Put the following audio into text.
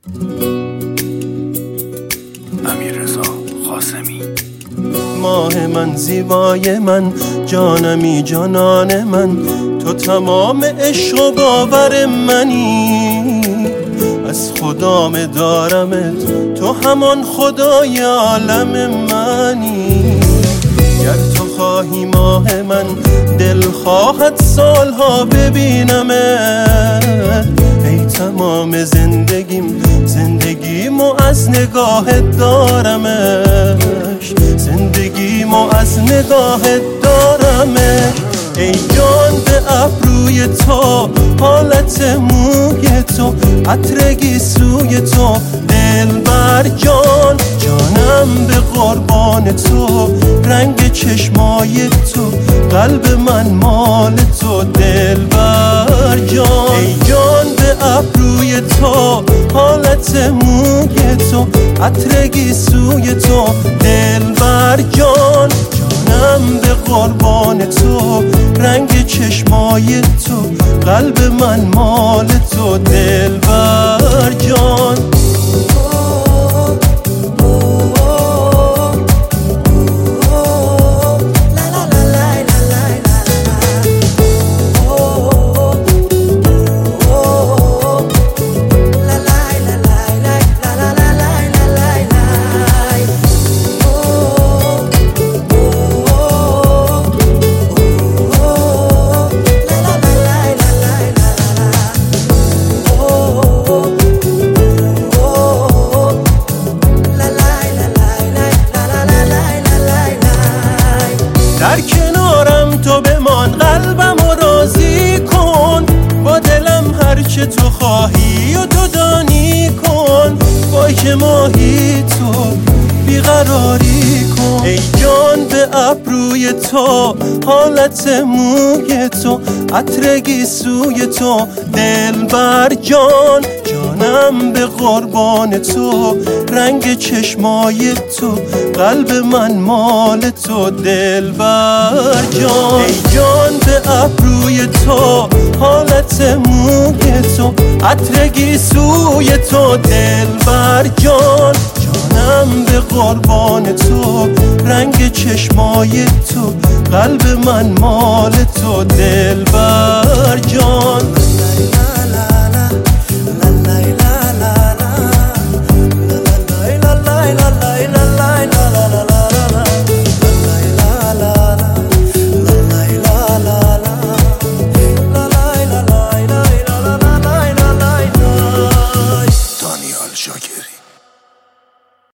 امیررضا قاسمی. ماه من، زیبای من، جانمی جانان من، تو تمام عشق و باور منی. از خدام دارمت، تو همان خدای عالم منی. گر تو خواهی ماه من، دل خواهد سالها ببینمت. ای تمام زندگیمو از نگاهت دارمش، زندگیمو از نگاهت دارمش. ای جان به ابروی تو، حالت موی تو، عطر گیسوی تو، دلبر جان، جانم به قربان تو، رنگ چشمای تو، قلب من مال تو، دلبر جان. ای جان به ابروی تو، حالت موی تو، عطر گیسوی تو، دلبر جان، جانم به قربان تو، رنگ چشمای تو، قلب من مال تو، دلبر جان. در کنارم تو بمان، قلبم رو راضی کن، با دلم هرچه تو خواهی و تو دانی کن. با که ماهی تو بیقراری کن. ای جان به ابروی تو، حالت موی تو، عطر گیسوی تو، دلبر جان، جانم به قربان تو، رنگ چشمای تو، قلب من مال تو، دلبر جان. ای جان به ابروی تو، حالت موی تو، عطر گیسوی تو، دلبر جان، جانم به قربان تو، رنگ چشمای تو، قلب من مال تو، دلبر جان. دانیال شاکری.